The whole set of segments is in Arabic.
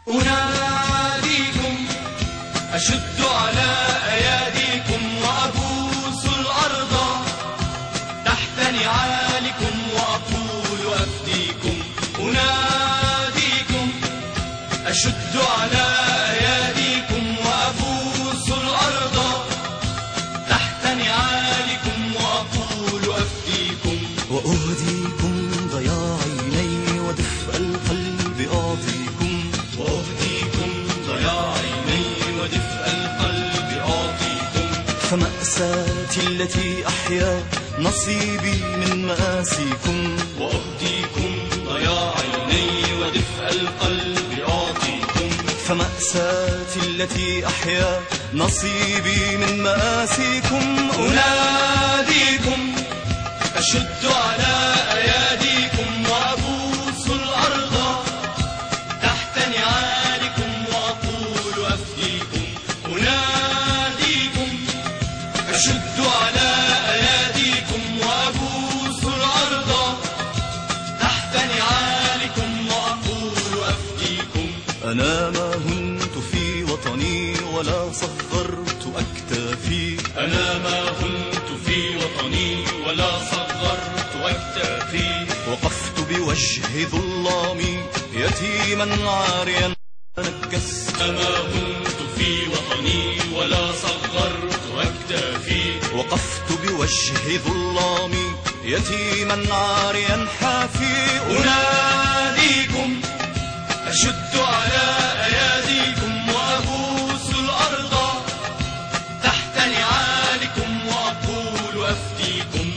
أناديكم أشد على أياديكم وأبوس الأرض تحت نعالكم وأقول أفديكم. أناديكم أشد على أياديكم وأبوس الأرض تحت نعالكم وأقول أفديكم. وأهديكم ضياع عيني ودفء القلب أعطيكم. وأهديكم ضياع عيني ودفء القلب أعطيكم. فمأساتي التي أحيا نصيبي من مآسيكم. وأهديكم ضياع عيني ودفء القلب أعطيكم. فمأساتي التي أحيا نصيبي من مآسيكم. أناديكم أشد على أياديكم وأبوس الأرض تحت نعالكم وأقول أفديكم. أناديكم أشد على أياديكم وأبوس الأرض تحت نعالكم وأقول أفديكم. أنا ما هنت في وطني ولا صغرت أكتافي. أنا ما هنت في وطني ولا صغرت أكتافي. وقفت بوجه ظلامي يتيما عاريا نكست. ما هنت في وطني ولا صغرت أكتافي. وقفت بوجه ظلامي يتيما عاريا حافي. أناديكم أشد على أياديكم وأبوس الأرض تحت نعالكم وأقول أفديكم.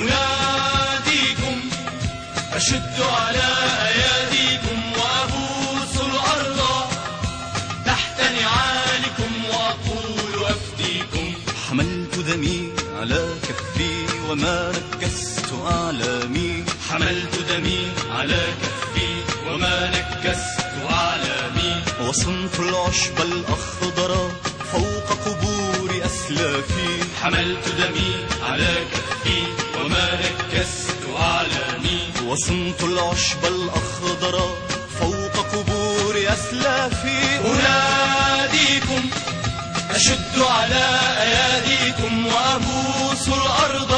أناديكم أشد على أياديكم وأبوس الأرض تحت نعالكم وأقول أفديكم. حملت دمي على كفي وما نكست أعلامي. حملت دمي على كفي وما نكست أعلامي. وصنت العشب الأخضر فوق قبور أسلافي. حملت دمي على كفي وما نكست أعلامي. وصنت العشب الأخضر فوق قبور أسلافي. أناديكم أشد على أياديكم وأبوس الأرض